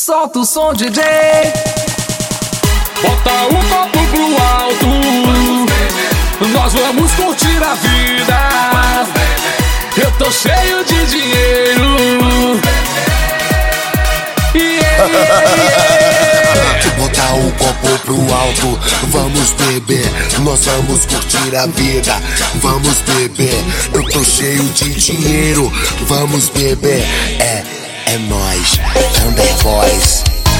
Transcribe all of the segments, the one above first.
Solta o som, DJ. Bota o copo pro alto, nós vamos curtir a vida. Eu tô cheio de dinheiro. Botar o copo pro alto, vamos beber, nós vamos curtir a vida. Vamos beber, eu tô cheio de dinheiro. Vamos beber, é nóis, Thunder Boys.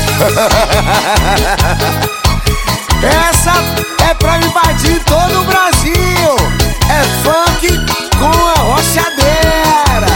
Essa é pra invadir todo o Brasil. É funk com a rochadeira.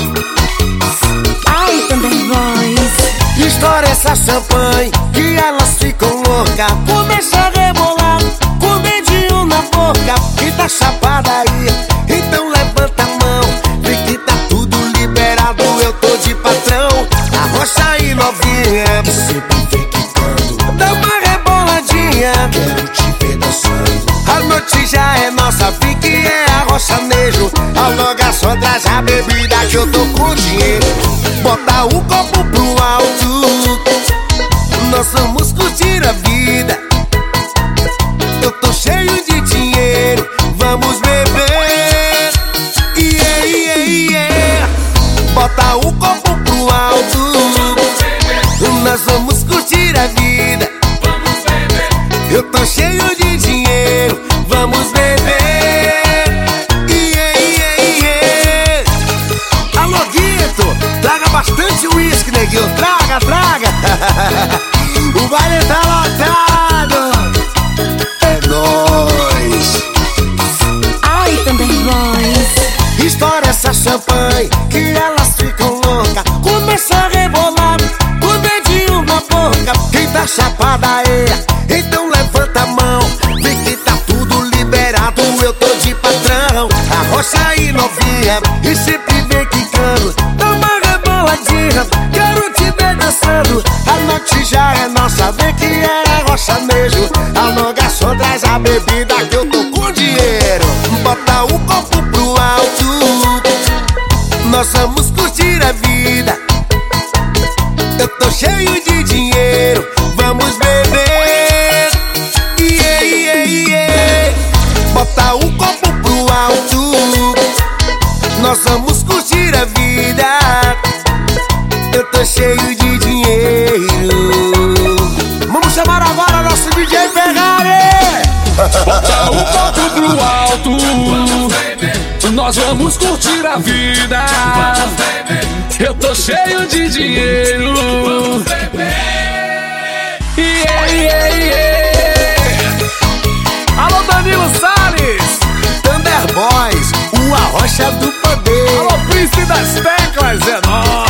Ai, Thunder Boys. Estoura essa champanhe que elas ficam loucas. Começa a rebolar com o dedinho na boca. E tá chapada aí, então levanta a mão. Vê que tá tudo liberado, eu tô de patrão. Arrocha aí novinha, sempre vem quicando. Dá uma reboladinha, quero te ver dançando. A noite já é nossa, fique é arrochanejo. Aloga só, traz a bebida que eu tô com dinheiro. Bota o copo pro alto, nós vamos curtir a vida. Eu tô cheio de dinheiro, vamos beber. Yeah, yeah, yeah. Bota o copo pro alto, nós vamos curtir a vida. Eu tô cheio de dinheiro, vamos beber. Yeah, yeah, yeah. Alô, Guito, traga bastante uísque, neguinho. Traga, traga. O baile tá lotado. É nóis. Ai, Thunder Boys. Estoura essa champanhe que elas ficam loucas. Começa a rebolar com o dedinho na boca. Quem tá chapada é, então levanta a mão. Vê que tá tudo liberado, eu tô de patrão. Arrocha aí novinha e sempre vem quicando. Dá uma reboladinha, quero te ver dançando. A noite já é nossa, vê que é arrochanejo. Alô, garçom, traz a bebida que eu tô com dinheiro. Bota o copo pro alto, nós vamos curtir a vida. Eu tô cheio de dinheiro, vamos beber. Yeah, yeah, yeah. Bota o copo pro alto, nós vamos curtir a vida. Eu tô cheio de dinheiro. Vamos chamar agora nosso DJ Ferrari. Bota o copo pro alto, nós vamos curtir a vida. Eu tô cheio de dinheiro. Yeah, yeah, yeah. Alô, Danilo Salles, Thunder Boys, o arrocha do poder. Alô, príncipe das teclas, é nóis.